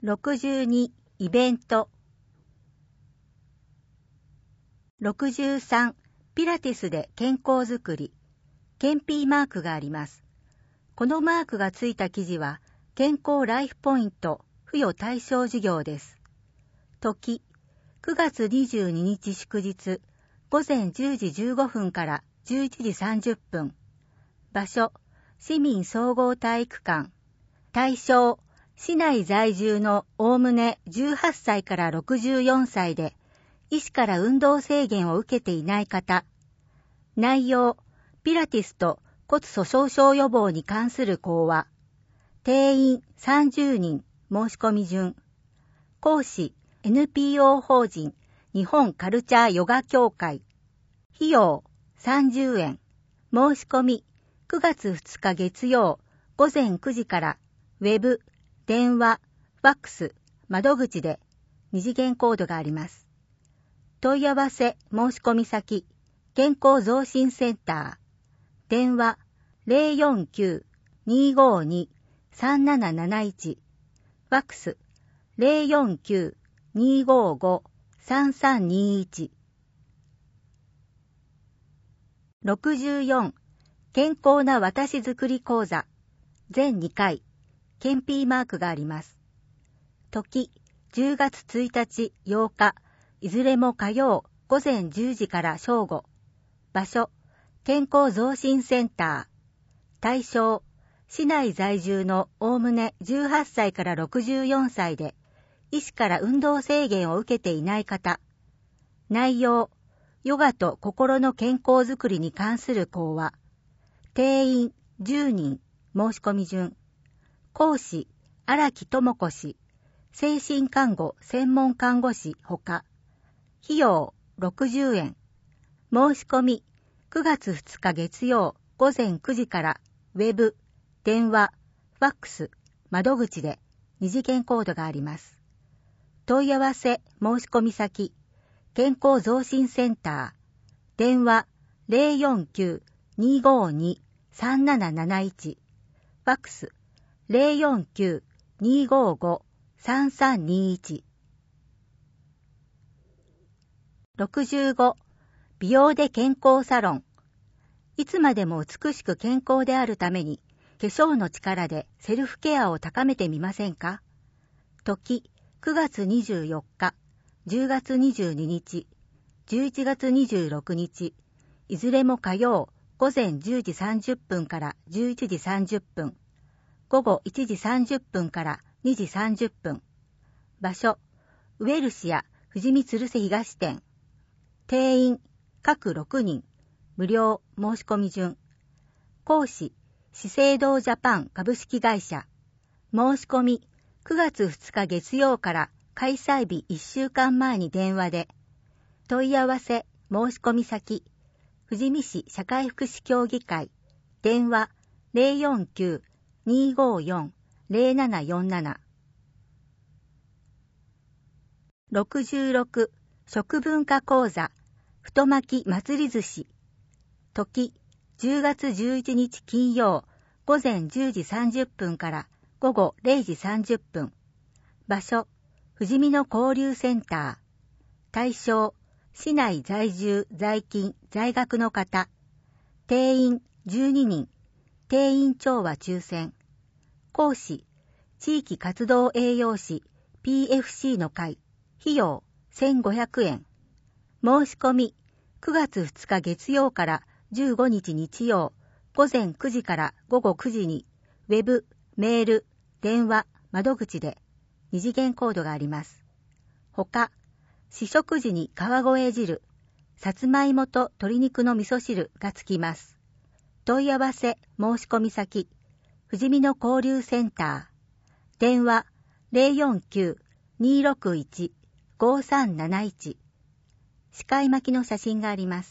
62イベント。63ピラティスで健康づくり。ケンピーマークがあります。このマークがついた記事は健康ライフポイント付与対象事業です。時9月22日祝日午前10時15分から11時30分。場所市民総合体育館。対象市内在住のおおむね18歳から64歳で医師から運動制限を受けていない方。内容ピラティスと骨粗鬆症予防に関する講話。定員30人申し込み順。講師 NPO 法人日本カルチャーヨガ協会。費用30円。申し込み9月2日月曜午前9時からウェブ、電話、ファックス、窓口で二次元コードがあります。問い合わせ申し込み先健康増進センター。電話 049-252-3771。ファックス 049-255-3321。64健康な私づくり講座。全2回。ケンピーマークがあります。時10月1日8日いずれも火曜午前10時から正午。場所健康増進センター。対象市内在住のおおむね18歳から64歳で医師から運動制限を受けていない方。内容ヨガと心の健康づくりに関する講話。定員10人申し込み順。講師荒木智子氏。精神看護専門看護師ほか。費用60円。申し込み9月2日月曜午前9時からウェブ、電話、ファックス、窓口で二次元コードがあります。問い合わせ申し込み先健康増進センター。電話 049-252-3771。ファックス 049-255-3321。65美容で健康サロン。いつまでも美しく健康であるために化粧の力でセルフケアを高めてみませんか？時9月24日、10月22日、11月26日、いずれも火曜午前10時30分から11時30分、午後1時30分から2時30分。場所ウェルシア富士見鶴瀬東店。定員各6人。無料申し込み順。講師資生堂ジャパン株式会社。申し込み9月2日月曜から開催日1週間前に電話で。問い合わせ申し込み先富士見市社会福祉協議会。電話 049-254-0747。66食文化講座太巻き祭り寿司。時10月11日金曜午前10時30分から午後0時30分。場所富士見の交流センター。対象市内在住在勤在学の方。定員12人。定員長は抽選。講師地域活動栄養士 PFC の会。費用1500円。申し込み9月2日月曜から15日日曜午前9時から午後9時にウェブ、メール、電話、窓口で二次元コードがあります。ほか、試食時に川越汁、さつまいもと鶏肉の味噌汁がつきます。問い合わせ申し込み先富士見の交流センター。電話 049-261-5371。司会巻きの写真があります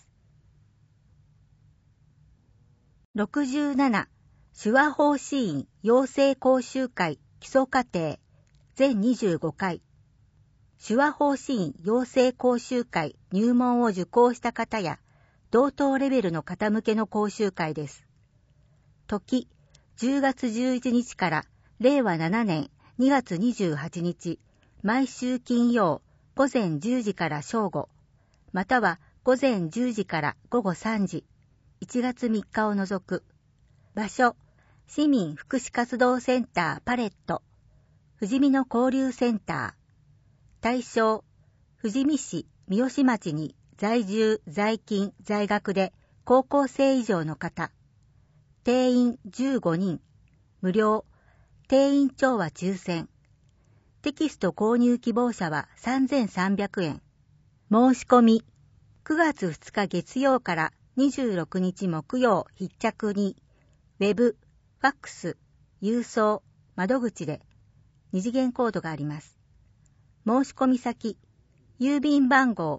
。67手話法師院養成講習会基礎課程全25回。手話法師院養成講習会入門を受講した方や同等レベルの方向けの講習会です。時10月11日から令和7年 2月28日、毎週金曜午前10時から正午、または午前10時から午後3時、1月3日を除く。場所、市民福祉活動センターパレット、富士見の交流センター。対象、富士見市三芳町に在住、在勤、在学で高校生以上の方。定員15人。無料。定員長は抽選。テキスト購入希望者は3300円。申し込み。9月2日月曜から26日木曜必着に、ウェブ、ファックス、郵送、窓口で二次元コードがあります。申し込み先、郵便番号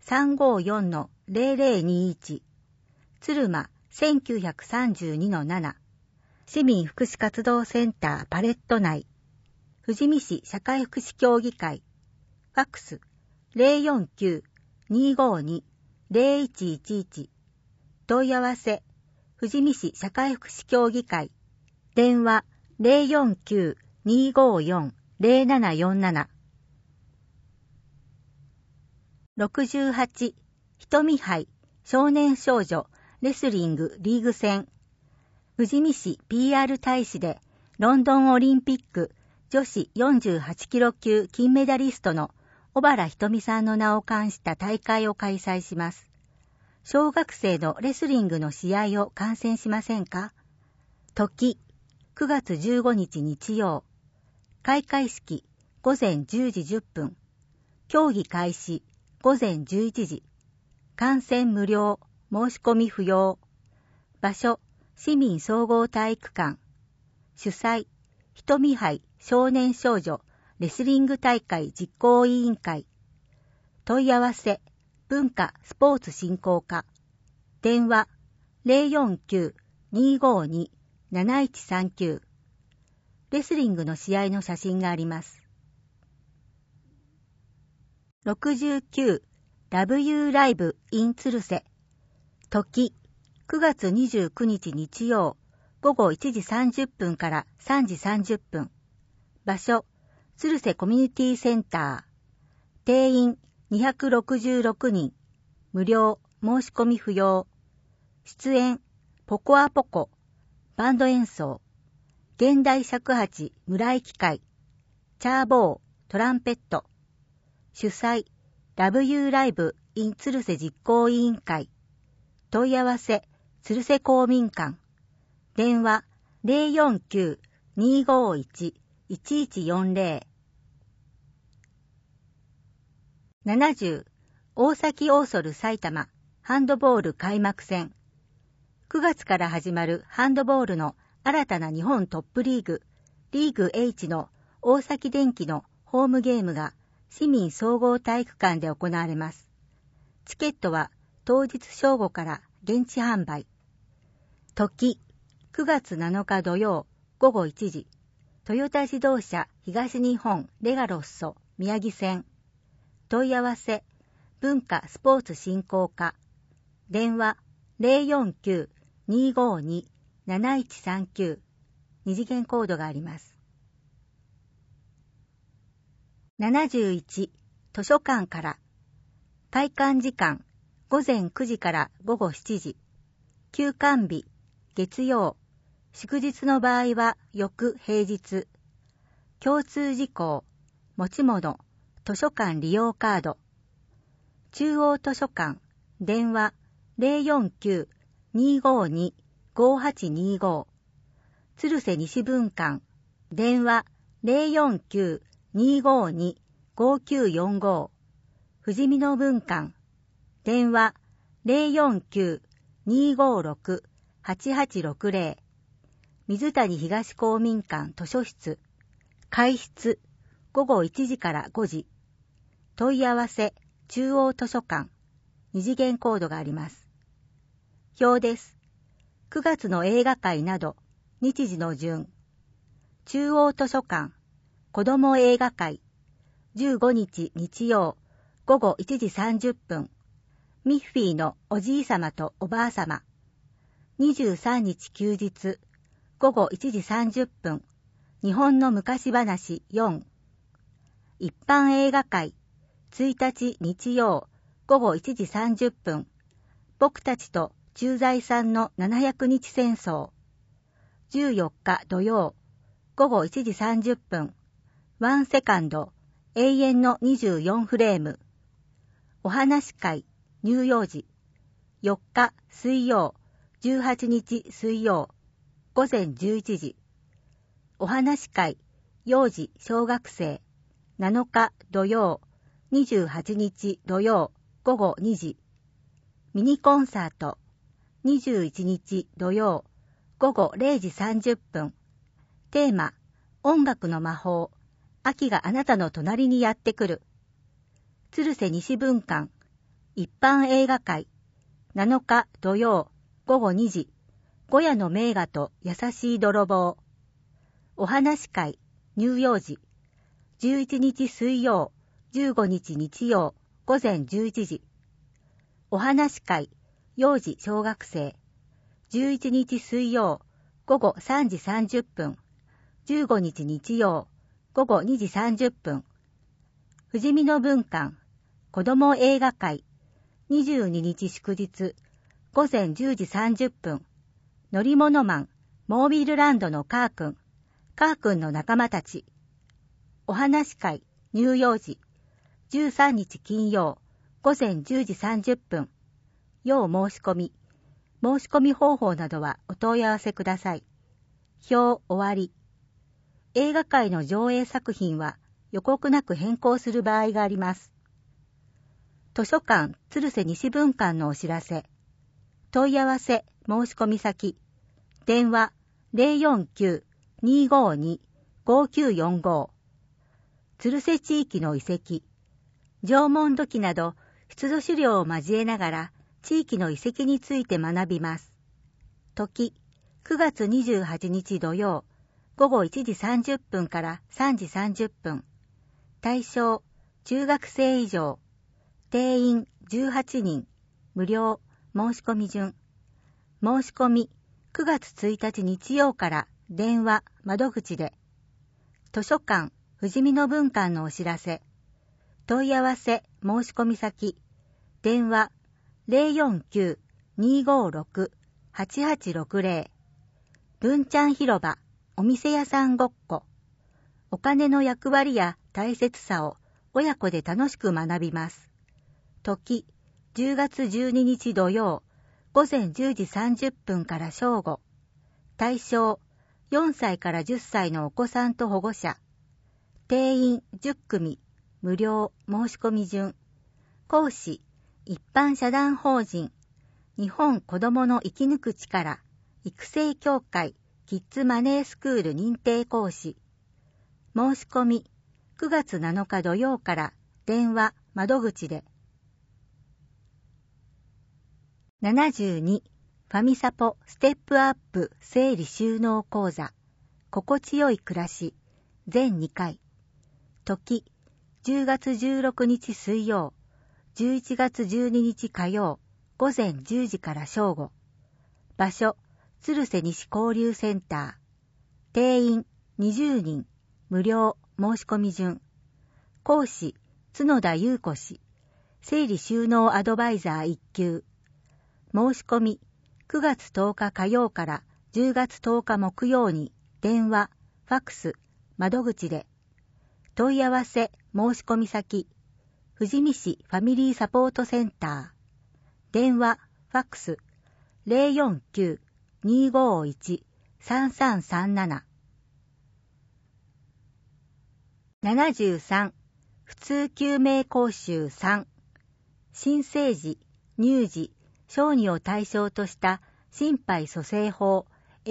354-0021、鶴間 1932-7、市民福祉活動センターパレット内、富士見市社会福祉協議会、ファックス 049-252-0111、問い合わせ、富士見市社会福祉協議会、電話 049-254-0747。68、瞳杯少年少女レスリングリーグ戦。富士見市 PR 大使でロンドンオリンピック女子48キロ級金メダリストの小原瞳さんの名を冠した大会を開催します。小学生のレスリングの試合を観戦しませんか？時、9月15日日曜。開会式午前10時10分。競技開始午前11時。観戦無料、申し込み不要。場所、市民総合体育館。主催、瞳杯少年少女レスリング大会実行委員会。問い合わせ、文化スポーツ振興課。電話、049-252-7139。レスリングの試合の写真があります。69、W ライブ in 鶴瀬。時、9月29日日曜、午後1時30分から3時30分。場所、鶴瀬コミュニティセンター。定員266人。無料、申し込み不要。出演、ポコアポコ。バンド演奏。現代尺八村井機械。チャーボー、トランペット。主催、W ライブ in 鶴瀬実行委員会。問い合わせ、鶴瀬公民館。電話、049-251-1140。70、大崎オーソル埼玉ハンドボール開幕戦。9月から始まるハンドボールの新たな日本トップリーグ、リーグ H の大崎電機のホームゲームが市民総合体育館で行われます。チケットは当日正午から現地販売。時、9月7日土曜午後1時、トヨタ自動車東日本レガロッソ宮城線。問い合わせ、文化スポーツ振興課。電話、049-252-7139。二次元コードがあります。71、図書館から。開館時間、午前9時から午後7時。休館日、月曜。祝日の場合は翌平日。共通事項、持ち物、図書館利用カード。中央図書館、電話 049-252-5825。鶴瀬西分館、電話 049-252-5945。富士見野分館、電話 049-256-8860。水谷東公民館図書室。開室、午後1時から5時。問い合わせ、中央図書館。二次元コードがあります。表です。9月の映画会など、日時の順。中央図書館、子ども映画会。15日日曜、午後1時30分。ミッフィーのおじいさまとおばあさま。23日休日、午後1時30分。 日本の昔話4。一般映画会、1日日曜午後1時30分。僕たちと駐在さんの700日戦争。14日土曜午後1時30分。ワンセカンド、永遠の24フレーム。お話会、乳幼児。4日水曜、18日水曜、午前11時。お話会、幼児小学生。7日土曜、28日土曜、午後2時。ミニコンサート、21日土曜、午後0時30分。テーマ、音楽の魔法。秋があなたの隣にやってくる。鶴瀬西文館、一般映画会。7日土曜、午後2時。ゴヤの名画と優しい泥棒。お話会、乳幼児。11日水曜、15日日曜、午前11時。お話会、幼児小学生。11日水曜、午後3時30分。15日日曜、午後2時30分。富士見の文館、子ども映画会。22日祝日、午前10時30分。乗り物マン、モービルランドのカー君の仲間たち。お話会、乳幼児。13日金曜、午前10時30分。要申し込み。申し込み方法などはお問い合わせください。表終わり。映画界の上映作品は予告なく変更する場合があります。図書館鶴瀬西文館のお知らせ。問い合わせ申し込み先。電話 049-252-5945。鶴瀬地域の遺跡。縄文土器など出土資料を交えながら地域の遺跡について学びます。時、9月28日土曜、午後1時30分から3時30分。対象、中学生以上。定員18人。無料。申し込み順。申し込み、9月1日日曜から電話、窓口で。図書館、富士見の文館のお知らせ。問い合わせ、申し込み先。電話、049-256-8860。文ちゃん広場、お店屋さんごっこ。お金の役割や大切さを親子で楽しく学びます。時、10月12日土曜、午前10時30分から正午。対象、4歳から10歳のお子さんと保護者。定員10組、無料、申し込み順。講師、一般社団法人、日本子どもの生き抜く力、育成協会、キッズマネースクール認定講師。申し込み、9月7日土曜から電話、窓口で。72、ファミサポステップアップ整理収納講座。心地よい暮らし。全2回。時、10月16日水曜、11月12日火曜、午前10時から正午。場所、鶴瀬西交流センター。定員20人。無料、申し込み順。講師、角田優子氏。整理収納アドバイザー1級。申し込み、9月10日火曜から10月10日木曜に電話、ファクス、窓口で。問い合わせ、申し込み先。富士見市ファミリーサポートセンター。電話、ファクス、049-251-3337。73、普通救命講習3。新生児、乳児、小児を対象とした心肺蘇生法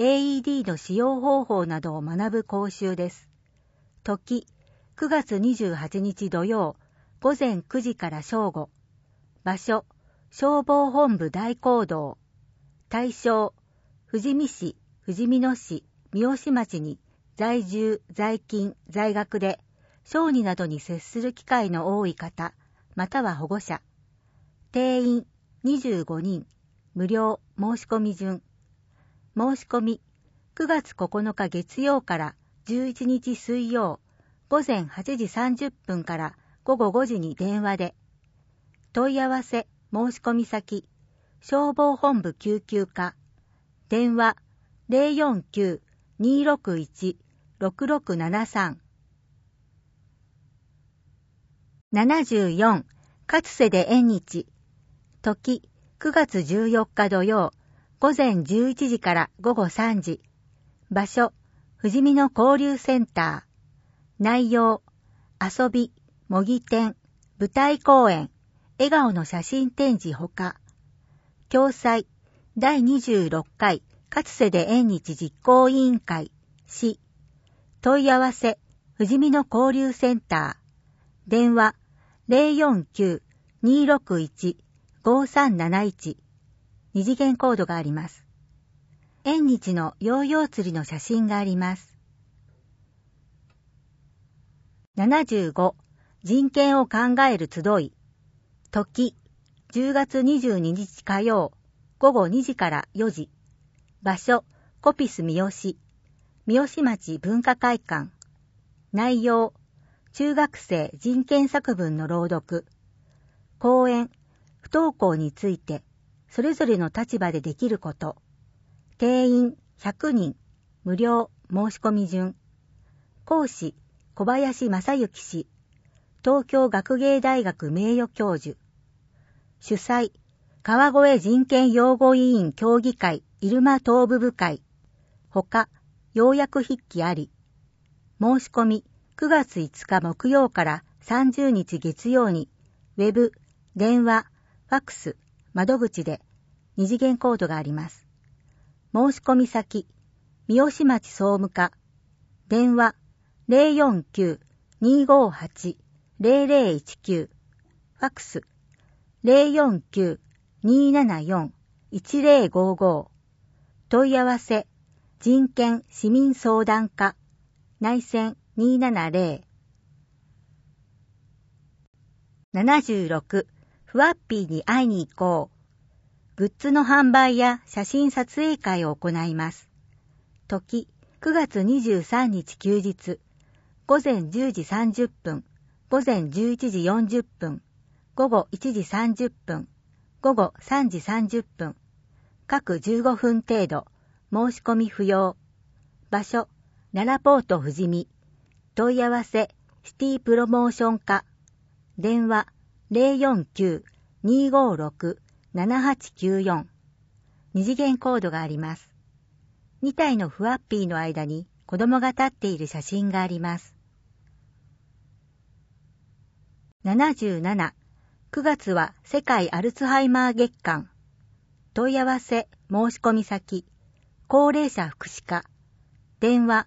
AED の使用方法などを学ぶ講習です。時、9月28日土曜、午前9時から正午。場所、消防本部大講堂。対象、富士見市、富士見野市、三好町に在住、在勤、在学で、小児などに接する機会の多い方、または保護者。定員25人、無料、申し込み順。申し込み、9月9日月曜から 11日水曜午前8時30分から午後5時に電話で。問い合わせ申し込み先消防本部救急課電話 049-261-6673。 74. 勝瀬で縁日。時9月14日土曜午前11時から午後3時。場所富士見の交流センター。内容遊び、模擬店、舞台公演、笑顔の写真展示ほか。共催第26回勝瀬で縁日実行委員会市。問い合わせ富士見の交流センター。電話 049-261-5371。二次元コードがあります。縁日のヨーヨー釣りの写真があります。75. 人権を考える集い。時10月22日火曜午後2時から4時。場所コピス三好町文化会館。内容中学生人権作文の朗読。講演不登校についてそれぞれの立場でできること。定員100人無料申し込み順。講師小林正幸氏東京学芸大学名誉教授。主催川越人権擁護委員協議会入間東部部会。ほか要約筆記あり。申し込み9月5日木曜から30日月曜にウェブ、電話、ファックス、窓口で二次元コードがあります。申し込み先三好町総務課。電話 049-258-0019。ファックス 049-274-1055。問い合わせ人権市民相談課内線270。 76. ふわっぴーに会いに行こう。グッズの販売や写真撮影会を行います。時9月23日休日午前10時30分午前11時40分午後1時30分午後3時30分各15分程度。申し込み不要。場所ララポート富士見。問い合わせシティプロモーション課。電話 049-256-7894。二次元コードがあります。2体のふわっぴーの間に子供が立っている写真があります。77. 9月は世界アルツハイマー月間。問い合わせ申し込み先高齢者福祉課。電話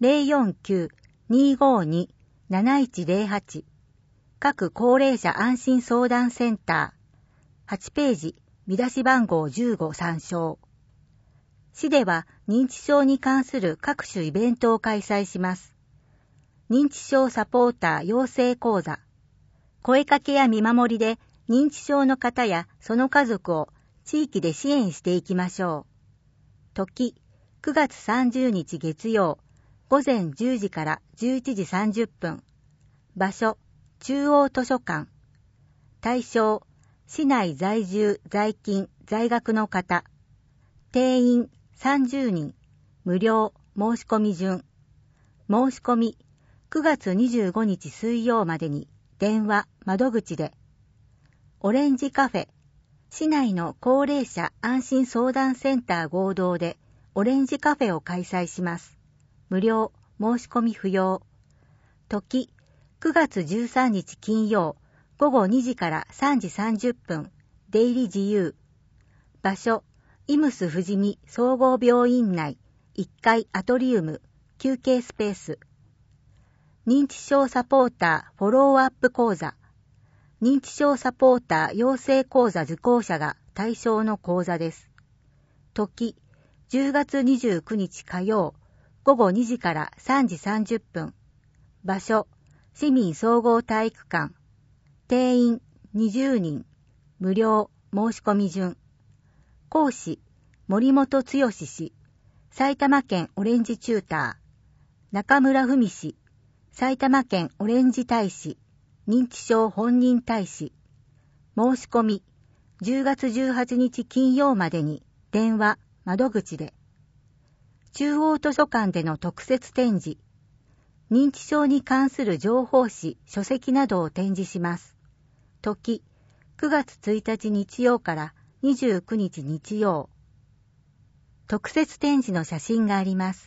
049-252-7108。各高齢者安心相談センター。8ページ見出し番号15参照。市では認知症に関する各種イベントを開催します。認知症サポーター養成講座。声かけや見守りで認知症の方やその家族を地域で支援していきましょう。時9月30日月曜午前10時から11時30分。場所中央図書館。対象市内在住在勤在学の方。定員30人無料申し込み順。申し込み9月25日水曜までに電話窓口で。オレンジカフェ市内の高齢者安心相談センター合同でオレンジカフェを開催します。無料申し込み不要。時9月13日金曜午後2時から3時30分出入り自由。場所イムス富士見総合病院内1階アトリウム休憩スペース。認知症サポーターフォローアップ講座。認知症サポーター養成講座受講者が対象の講座です。時10月29日火曜午後2時から3時30分。場所市民総合体育館。定員20人無料申し込み順。講師森本剛氏埼玉県オレンジチューター。 中村文氏、埼玉県オレンジ大使、認知症本人大使。申し込み、10月18日金曜までに電話、窓口で。中央図書館での特設展示。認知症に関する情報誌、書籍などを展示します。時、9月1日日曜から29日日曜。特設展示の写真があります。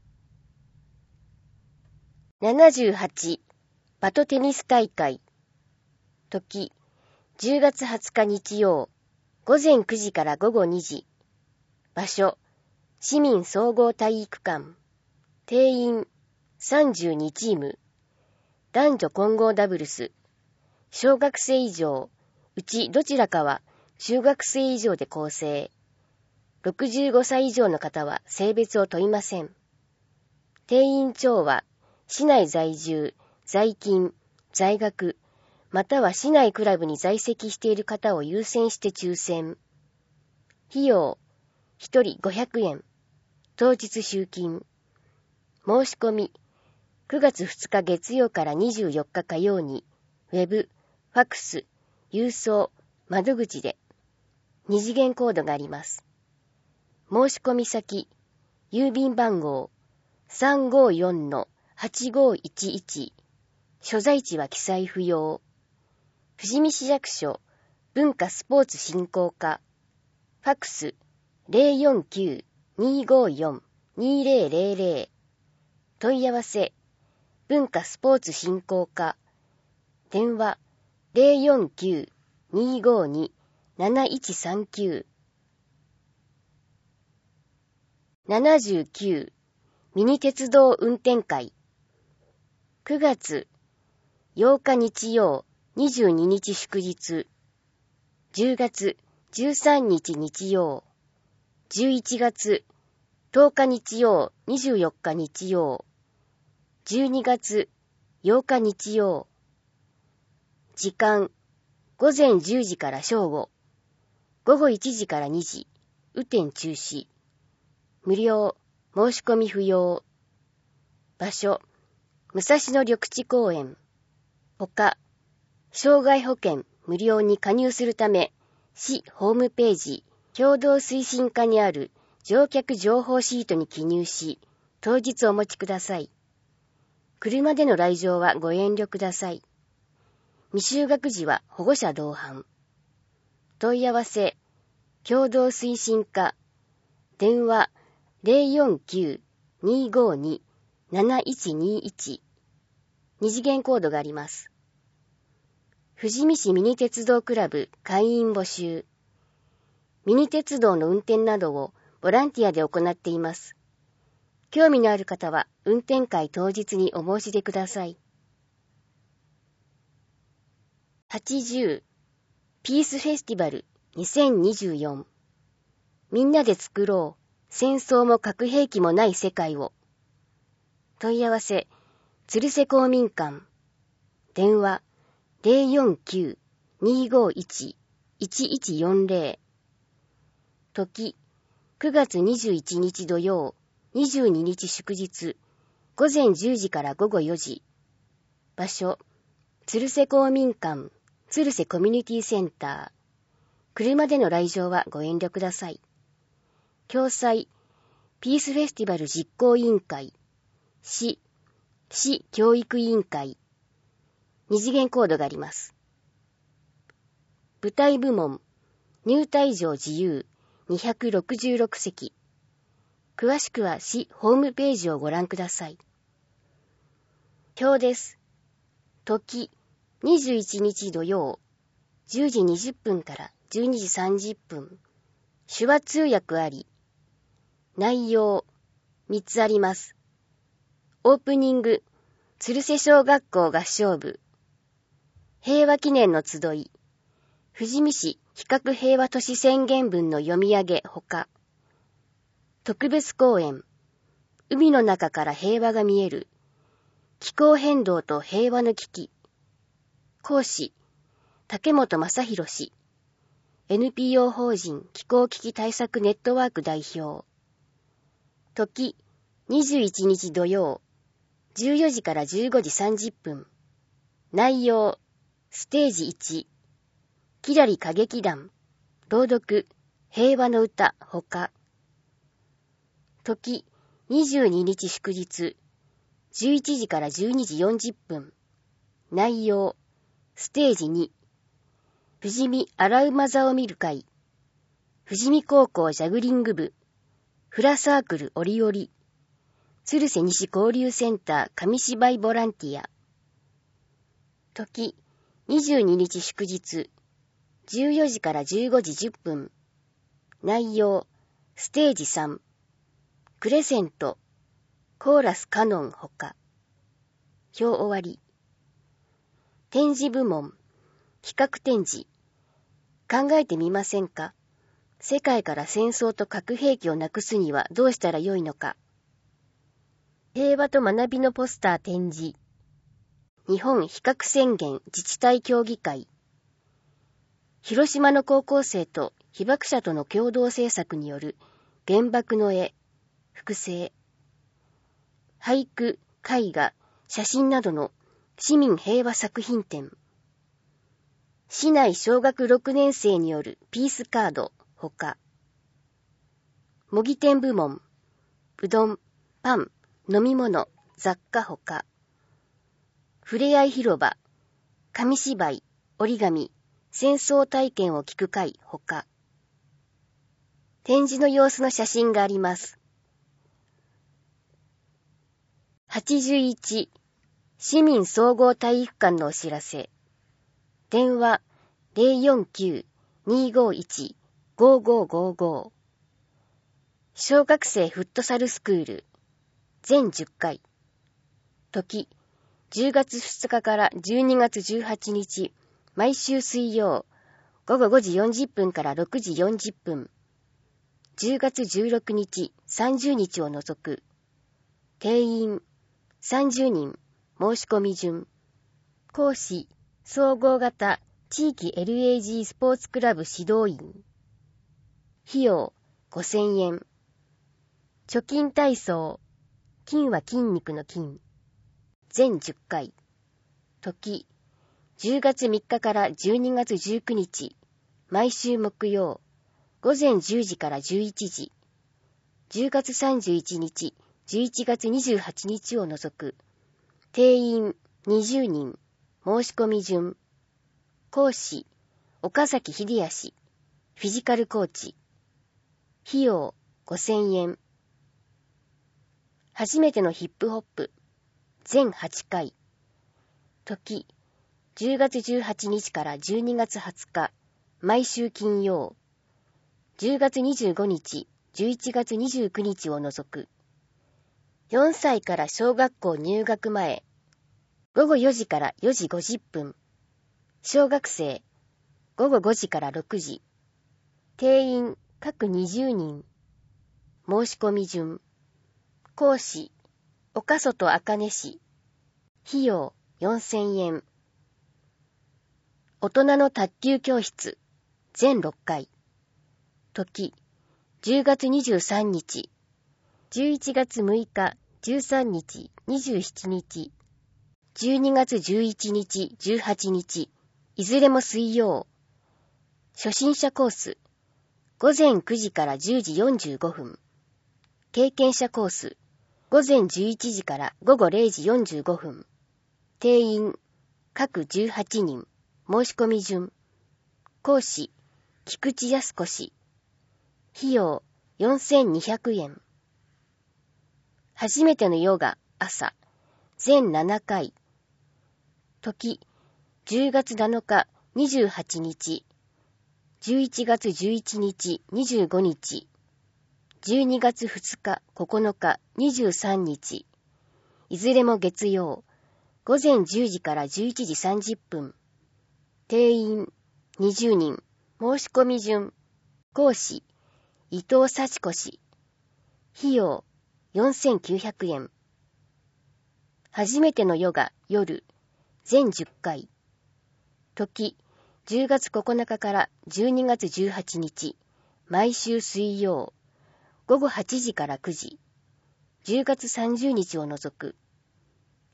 78バトテニス大会。時、10月20日日曜、午前9時から午後2時。場所、市民総合体育館。定員、32チーム。男女混合ダブルス。小学生以上、うちどちらかは中学生以上で構成。65歳以上の方は性別を問いません。定員長は、市内在住、在勤、在学、または市内クラブに在籍している方を優先して抽選。費用、1人500円。当日集金。申し込み、9月2日月曜から24日火曜に、ウェブ、ファクス、郵送、窓口で、2次元コードがあります。申し込み先、郵便番号、354-8511、所在地は記載不要。富士見市役所、文化スポーツ振興課、ファクス、049-254-2000、問い合わせ、文化スポーツ振興課、電話、049-252-7139。79ミニ鉄道運転会。9月8日日曜、22日祝日。10月13日日曜。11月10日日曜、24日日曜。12月8日日曜。時間、午前10時から正午。午後1時から2時。雨天中止。無料。申し込み不要。場所、武蔵野緑地公園。ほか、障害保険無料に加入するため、市ホームページ、共同推進課にある乗客情報シートに記入し、当日お持ちください。車での来場はご遠慮ください。未就学時は保護者同伴。問い合わせ、共同推進課、電話、049-252-7121。二次元コードがあります。富士見市ミニ鉄道クラブ会員募集。ミニ鉄道の運転などをボランティアで行っています。興味のある方は運転会当日にお申し出ください。80ピースフェスティバル2024。みんなで作ろう。戦争も核兵器もない世界を。問い合わせ、鶴瀬公民館。電話、049-251-1140。時、9月21日土曜、22日祝日、午前10時から午後4時。場所、鶴瀬公民館、鶴瀬コミュニティセンター。車での来場はご遠慮ください。共催、ピースフェスティバル実行委員会、市教育委員会、二次元コードがあります。舞台部門、入退場自由、266席。詳しくは市ホームページをご覧ください。表です。時、21日土曜、10時20分から12時30分。手話通訳あり。内容、3つあります。オープニング、鶴瀬小学校合唱部。平和記念の集い。富士見市非核平和都市宣言文の読み上げほか。特別講演。海の中から平和が見える。気候変動と平和の危機。講師、竹本正弘氏。NPO 法人気候危機対策ネットワーク代表。時、21日土曜、 14時から15時30分。内容、ステージ1、きらり歌劇団、朗読、平和の歌、ほか。時、22日祝日、11時から12時40分。内容、ステージ2、富士見洗うマザを見る会、富士見高校ジャグリング部、フラサークルオリオリ、鶴瀬西交流センター紙芝居ボランティア。時、22日祝日、14時から15時10分。内容、ステージ3、クレセント、コーラスカノンほか。表終わり。展示部門、企画展示。考えてみませんか？世界から戦争と核兵器をなくすにはどうしたらよいのか。平和と学びのポスター展示。日本非核宣言自治体協議会。広島の高校生と被爆者との共同制作による原爆の絵、複製。俳句、絵画、写真などの市民平和作品展。市内小学6年生によるピースカード、ほか。模擬店部門、うどん、パン、飲み物、雑貨ほか。ふれあい広場、紙芝居、折り紙、戦争体験を聞く会ほか。展示の様子の写真があります。81、市民総合体育館のお知らせ。電話 049-251-5555。小学生フットサルスクール。全10回。時、10月2日から12月18日、毎週水曜、午後5時40分から6時40分。10月16日、30日を除く。定員、30人、申し込み順。講師、総合型地域 LAG スポーツクラブ指導員。費用、5000円。貯金体操。筋は筋肉の筋。全10回。時、10月3日から12月19日、毎週木曜、午前10時から11時。10月31日、11月28日を除く。定員20人。申し込み順。講師、岡崎秀康。フィジカルコーチ。費用、5000円。初めてのヒップホップ。全8回。時、10月18日から12月20日、毎週金曜。10月25日、11月29日を除く。4歳から小学校入学前。午後4時から4時50分。小学生。午後5時から6時。定員各20人。申し込み順。講師、岡外茜氏。費用4000円。大人の卓球教室。全6回。時、10月23日。11月6日、13日、27日。12月11日、18日。いずれも水曜。初心者コース。午前9時から10時45分。経験者コース。午前11時から午後0時45分。定員、各18人。申し込み順。講師、菊池康子氏。費用、4200円。初めてのヨガ、朝。全7回。時、10月7日、28日。11月11日、25日。12月2日、9日、23日。いずれも月曜。午前10時から11時30分。定員、20人。申し込み順。講師、伊藤幸子氏。費用、4900円。初めてのヨガ、夜。全10回。時、10月9日から12月18日。毎週水曜。午後8時から9時。10月30日を除く。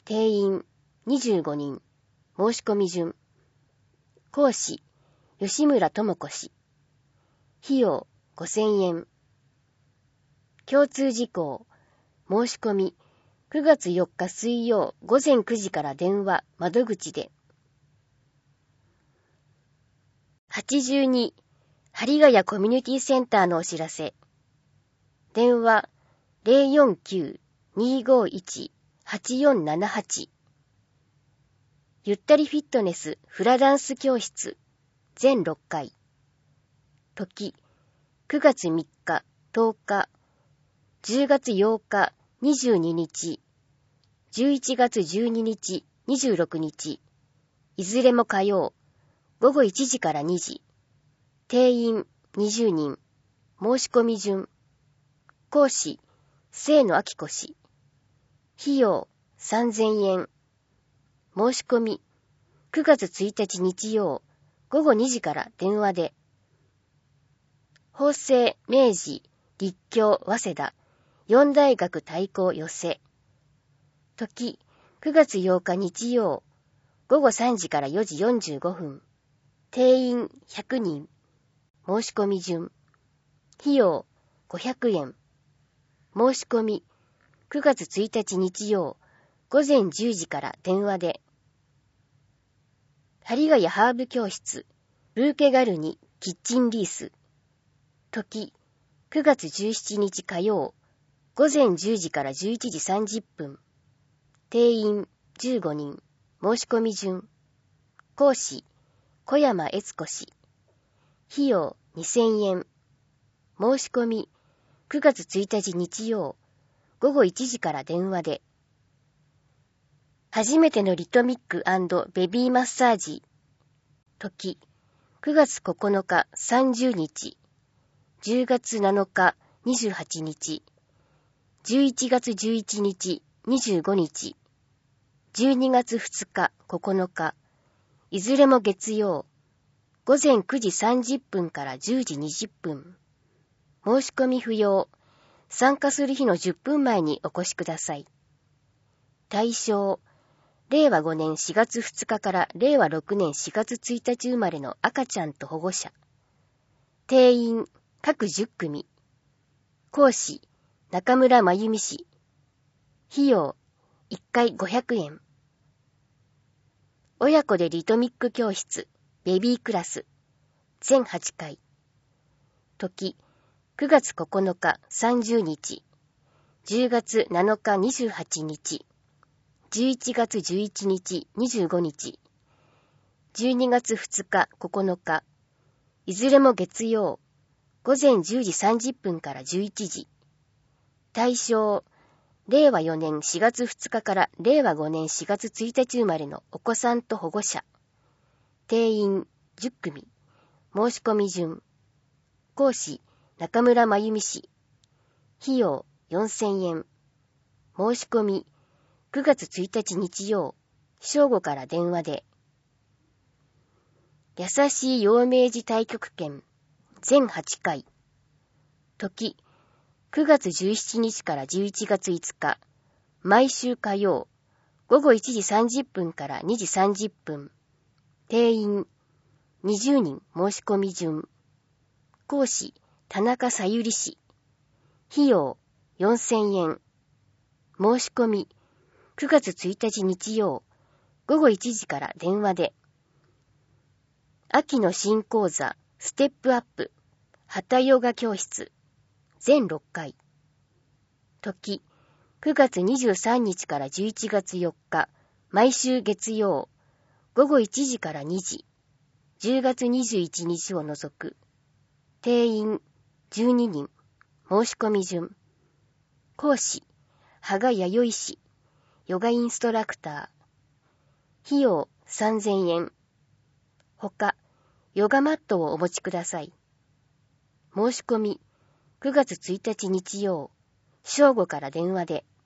定員25人。申し込み順。講師、吉村智子氏。費用5000円。共通事項。申し込み、9月4日水曜午前9時から電話、窓口で。82、針ヶ谷コミュニティセンターのお知らせ。電話、049-251-8478。ゆったりフィットネスフラダンス教室、全6回。時、9月3日、10日、10月8日、22日、11月12日、26日、いずれも火曜、午後1時から2時。定員20人。申し込み順。講師、清野明子氏。費用3000円。申し込み、9月1日日曜、午後2時から電話で。法政、明治、立教、早稲田、4大学対抗寄せ。時、9月8日日曜、午後3時から4時45分。定員100人。申し込み順。費用500円。申し込み、9月1日日曜、午前10時から電話で。針ヶ谷ハーブ教室、ブーケガルニ、キッチンリース。時、9月17日火曜、午前10時から11時30分。定員15人。申し込み順。講師、小山悦子氏。費用2000円。申し込み、9月1日日曜、午後1時から電話で。初めてのリトミック&ベビーマッサージ。時、9月9日30日、10月7日28日、11月11日25日、12月2日9日、いずれも月曜、午前9時30分から10時20分。申し込み不要。参加する日の10分前にお越しください。対象、令和5年4月2日から令和6年4月1日生まれの赤ちゃんと保護者。定員、各10組。講師、中村真由美氏。費用、1回500円。親子でリトミック教室、ベビークラス、全8回。時、9月9日30日、10月7日28日、11月11日25日、12月2日9日、いずれも月曜、午前10時30分から11時。対象、令和4年4月2日から令和5年4月1日生まれのお子さんと保護者。定員10組。申し込み順。講師、中村真由美氏。費用4000円。申し込み、9月1日日曜、正午から電話で。優しい陽明寺太極拳、全8回。時、9月17日から11月5日、毎週火曜、午後1時30分から2時30分。定員、20人申し込み順。講師、田中さゆり氏。費用、4000円。申し込み、9月1日日曜、午後1時から電話で。秋の新講座、ステップアップ、hathaヨガ教室、全6回。時、9月23日から11月4日、毎週月曜、午後1時から2時、10月21日を除く。定員、12人、申し込み順。講師、羽賀弥生氏、ヨガインストラクター。費用3000円。ほか、ヨガマットをお持ちください。申し込み、9月1日日曜、正午から電話で。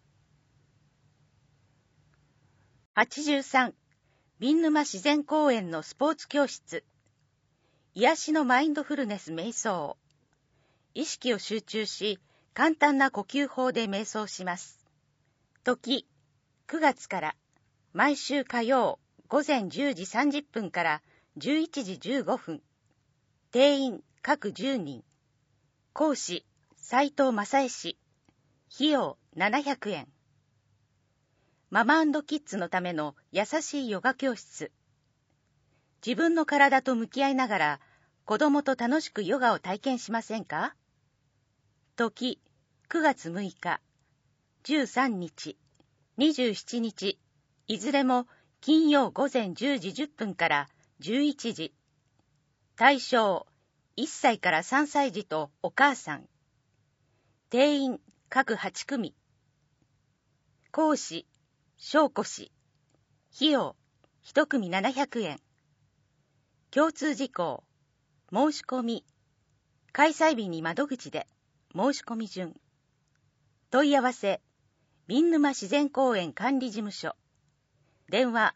83、ビン沼自然公園のスポーツ教室。癒しのマインドフルネス瞑想。意識を集中し、簡単な呼吸法で瞑想します。時、9月から毎週火曜午前10時30分から11時15分。定員各10人。講師斉藤正恵氏。費用700円。ママ&キッズのための優しいヨガ教室。自分の体と向き合いながら子供と楽しくヨガを体験しませんか？時9月6日、13日、27日、いずれも金曜午前10時10分から11時。対象1歳から3歳児とお母さん。定員各8組。講師翔子氏。費用1組700円。共通事項申し込み。開催日に窓口で申し込み順。問い合わせ見沼自然公園管理事務所。電話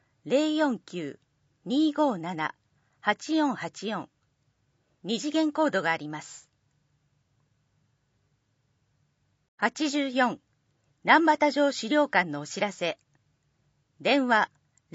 049-257-8484。二次元コードがあります。84難波田城資料館のお知らせ。電話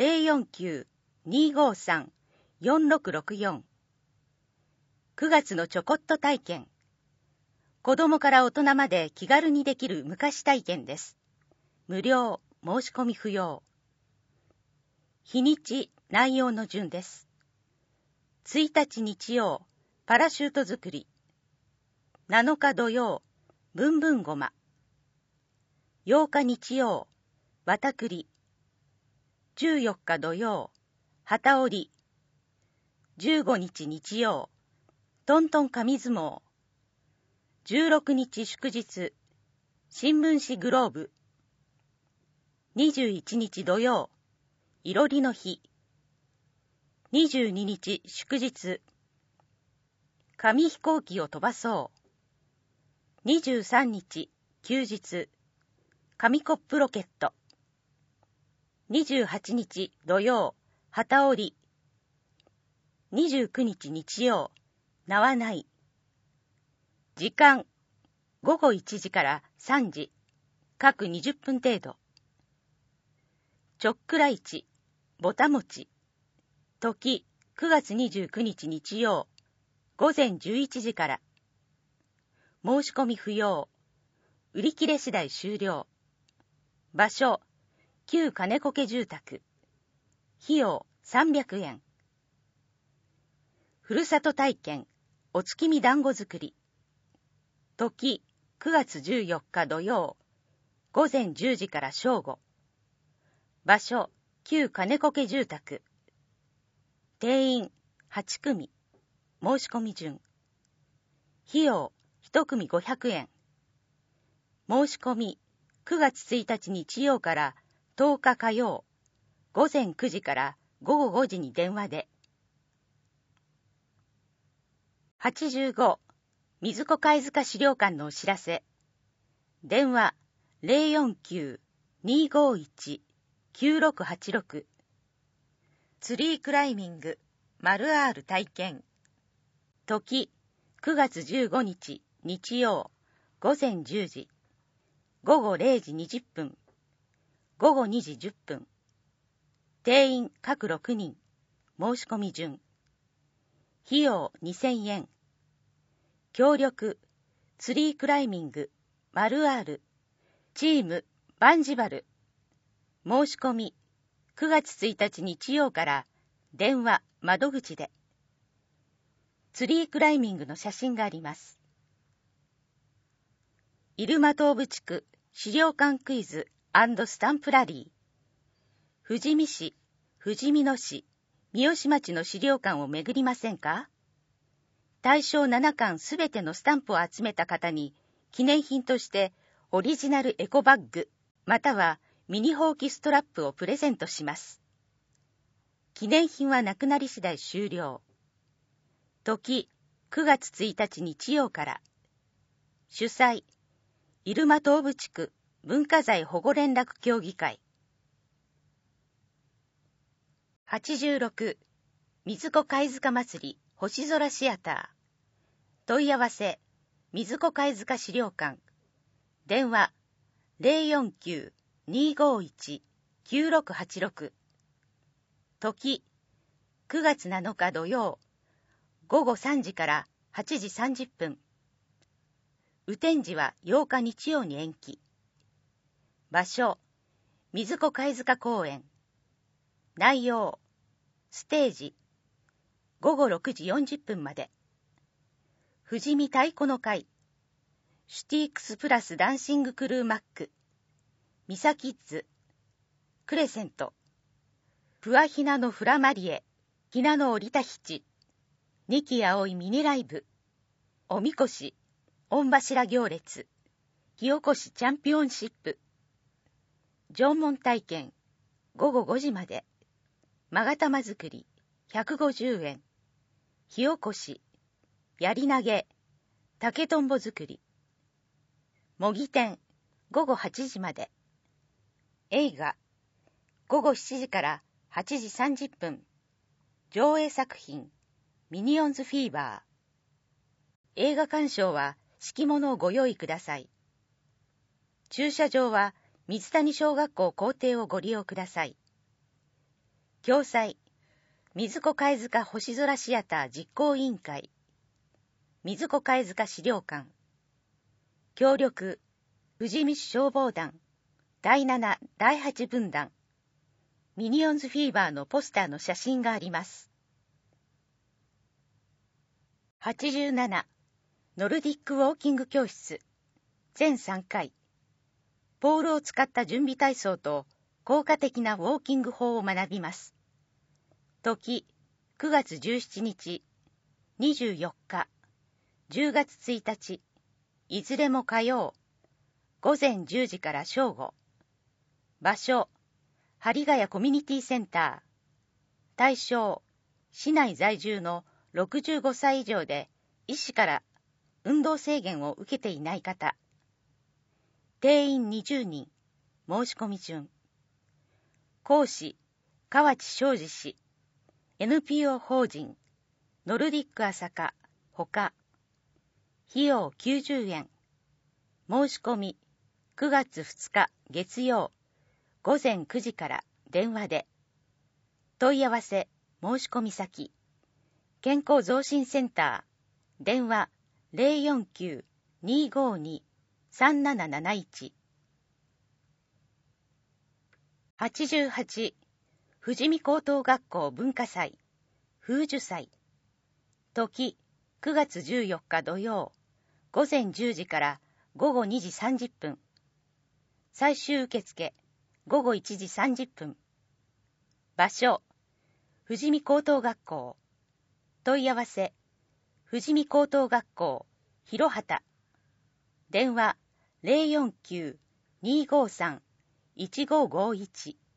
049-253-4664。9月のちょこっと体験。子供から大人まで気軽にできる昔体験です。無料、申し込み不要。日にち、内容の順です。1日日曜、パラシュート作り。7日土曜、ぶんぶんごま。8日日曜、綿栗。14日土曜、旗織り。15日日曜、トントン紙相撲。16日祝日、新聞紙グローブ。21日土曜、いろりの日。22日祝日、紙飛行機を飛ばそう。23日休日、紙コップロケット。28日土曜、旗織り。29日日曜、縄ない。時間、午後1時から3時、各20分程度。ちょっくら市、ぼたもち。時、9月29日日曜、午前11時から。申し込み不要。売り切れ次第終了。場所、旧金子家住宅。費用300円。ふるさと体験、お月見団子作り。時、9月14日土曜、午前10時から正午。場所、旧金子家住宅。定員8組。申し込み順。費用1組500円。申し込み9月1日日曜から10日火曜、午前9時から午後5時に電話で。85水子貝塚資料館のお知らせ。電話 049-251-9686。ツリークライミング丸 R 体験。時9月15日日曜午前10時、午後0時20分、午後2時10分。定員各6人。申し込み順。費用2000円。協力ツリークライミング丸 R チームバンジバル。申し込み9月1日日曜から電話窓口で。ツリークライミングの写真があります。入間東部地区資料館クイズ&スタンプラリー。富士見市、富士見野市、三好町の資料館を巡りませんか？大正7巻すべてのスタンプを集めた方に記念品としてオリジナルエコバッグまたはミニほうきストラップをプレゼントします。記念品はなくなり次第終了。時9月1日日曜から。主催入間東部地区文化財保護連絡協議会。86水子貝塚祭り星空シアター。問い合わせ水子貝塚資料館。電話 049-251-8686。 9686。時、9月7日土曜、午後3時から8時30分。雨天時は8日日曜に延期。場所、水子貝塚公園。内容、ステージ、午後6時40分まで。富士見太鼓の会、シュティークスプラスダンシングクルーマック、ミサキッズ、クレセント、フワヒナのフラマリエ、ひなの降りたひち、二木葵ミニライブ、おみこし、御柱行列、火起こしチャンピオンシップ、縄文体験、午後5時まで、勾玉作り、150円、火起こし、やり投げ、竹とんぼ作り、模擬店、午後8時まで、映画、午後7時から8時30分、上映作品、ミニオンズフィーバー。映画鑑賞は敷物をご用意ください。駐車場は水谷小学校校庭をご利用ください。共催、水子貝塚星空シアター実行委員会、水子貝塚資料館。協力、富士見市消防団、第7、第8分団。ミニオンズフィーバーのポスターの写真があります。87、ノルディックウォーキング教室。全3回。ポールを使った準備体操と効果的なウォーキング法を学びます。時、9月17日、24日、10月1日、いずれも火曜、午前10時から正午。場所、針ヶ谷コミュニティセンター。対象、市内在住の65歳以上で医師から運動制限を受けていない方。定員20人、申し込み順。講師、河内昌司氏。NPO 法人、ノルディック朝霞、ほか。費用90円。申し込み、9月2日月曜、午前9時から電話で。問い合わせ、申し込み先。健康増進センター、電話 049-252-3771。88、富士見高等学校文化祭、風樹祭。時、9月14日土曜、午前10時から午後2時30分。最終受付、午後1時30分。場所、富士見高等学校。問い合わせ、富士見高等学校、広畑。電話 049-253-1551。